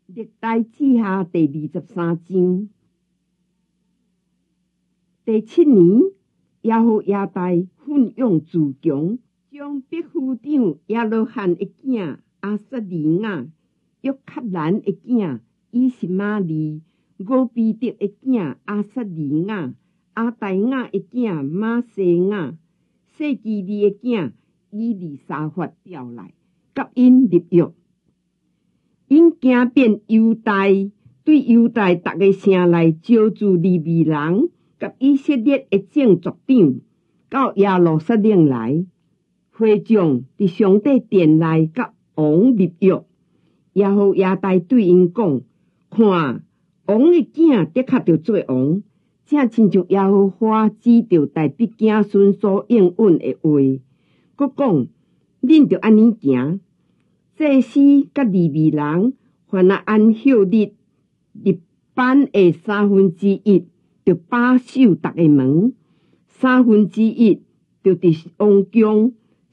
历代志下第23章。第7年，耶和亚大奋勇自强，将必夫长亚罗罕的囝阿撒利雅、约克兰的囝以实玛利、俄比德的囝阿撒利雅、阿大雅的囝马西雅、细基利的囝以利沙法调来，甲因立约。因行遍犹大，对犹大逐个城内招聚利未人，甲以色列的正族长，到耶路撒冷来，会众伫上帝殿内甲王立约。耶和亚大对因讲：看，王的囝的确着做王，正亲像耶和华指着大必子孙所应允的话。佮讲，恁着安尼行。祭司甲利未人，凡按hiệu日立班的1/3，就把守逐个门；1/3就伫王宫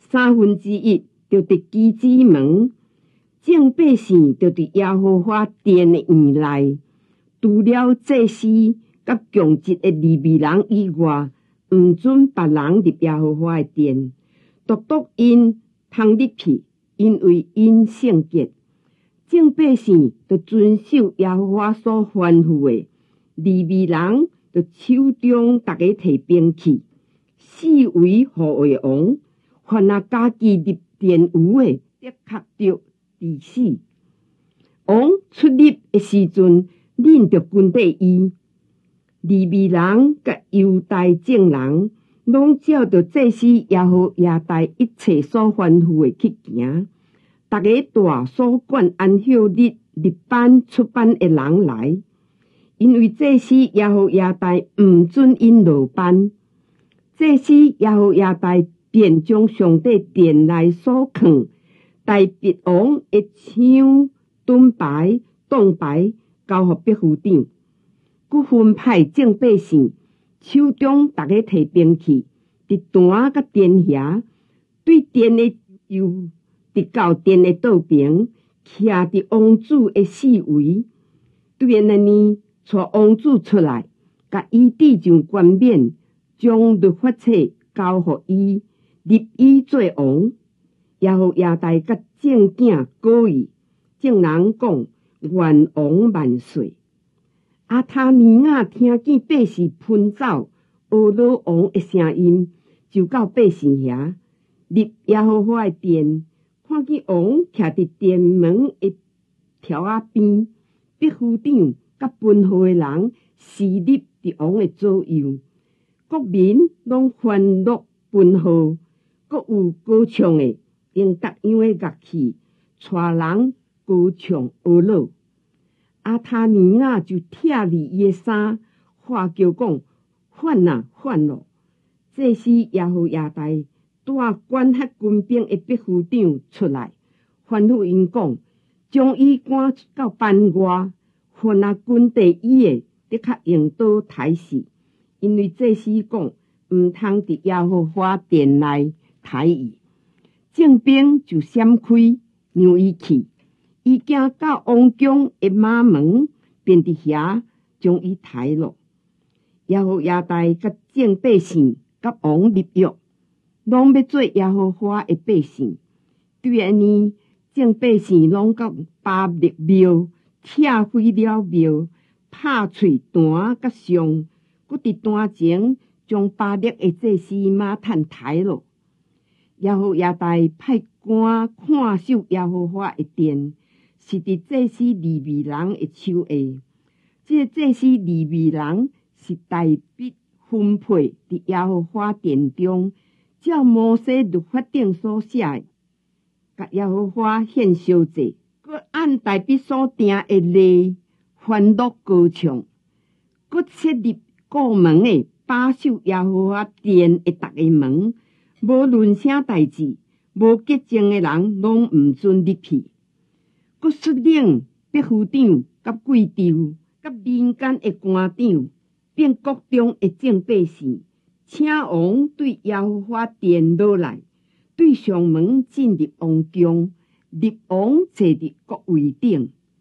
；1/3就伫基子门。正百姓就伫耶和华殿的院内，除了祭司甲强职的利未人以外，毋准别人入耶和华的殿，独因通入去。因为因圣洁，正百姓就遵守耶和华所吩咐的，利未人就手中逐个摕兵器，四围护卫王。凡家己入殿有的，的确着治死。王出入的时阵，领着军队伊。利未人甲犹大众人，拢照着祭司耶和亚大一切所吩咐的去行。逐个带所管按hiệu日立班出班的人来，因为祭司耶和亚大毋准因落班。祭司耶和亚大便将上帝殿内所藏大必王的枪、盾牌、盾牌交予百夫长，佮分派正百姓手中逐个摕兵器，伫坛甲殿遐对殿的右。伫到殿的倒边，徛伫王子的四围。对安尼，带王子出来，甲伊递上冠冕，将律法册交予伊，立伊做王。耶和亚大甲正囝告伊，众人讲：愿王万岁！阿他尼雅听见百姓喷走俄罗王的声音，就到百姓遐，入耶和华的殿。看见王徛伫殿门的条仔边，百夫长甲分号的人侍立伫王的左右，国民拢欢乐分号，阁有歌唱的，用各样的乐器，带人歌唱俄罗。阿他尼雅就拆离伊的衫，喊叫讲：反啊反咯！这是耶和亚大。带管辖军兵的百夫长出来，吩咐因讲：将伊赶到班外，凡军队伊的，的确用刀刣死。因为祭司讲，毋通伫耶和华殿内刣伊。正兵就闪开，让伊去。伊行到王宫的马门，便伫遐将伊刣落。耶和亚大甲正百姓甲王立约。拢要做耶和华的百姓，对安尼，正百姓拢到巴力庙，拆毁了庙，拍碎坛甲像，佮伫坛前将巴力的祭司马坦刣落。耶和亚大派官看守耶和华的殿，是伫祭司利未人的手下。这祭司利未人是大必分配伫耶和华殿中。照摩西律法顶所写，甲耶和华献烧祭，佮按大必所定的例欢乐歌唱，佮设立顾门的把守耶和华殿的逐个门，无论啥代志，无洁净的人拢毋准入去。佮率领百夫长、甲贵胄、甲民间的官长，并国中的正百姓。请王对耶和华殿落来，对上门进入王宫，立王坐伫国位顶。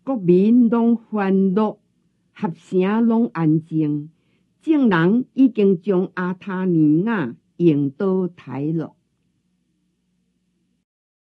国民拢欢乐，合声拢安静。众人已经将阿他尼亚引到台了。